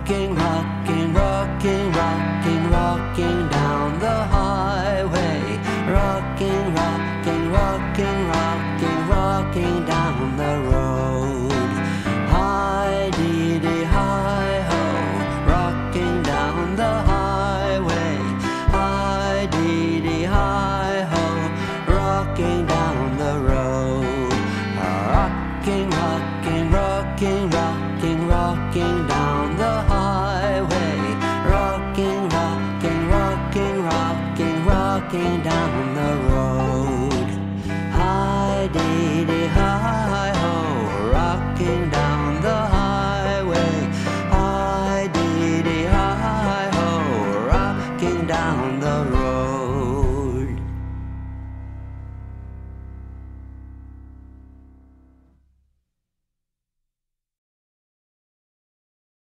rocking, rocking, rocking, rocking, rocking down the highway. Rocking, rocking, rocking, rocking, rocking down the road. Hi dee dee hi ho, rocking down the highway. Hi dee dee hi ho, rocking down the road. Rocking, rocking, rocking, rocking, rocking down the highway.